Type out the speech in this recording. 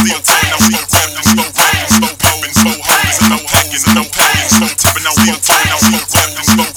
still tipping on slow rapping, slow rapping, slow popping, slow hoes, and no hanging, no hanging, slow tipping on, still tipping on slow rapping, slow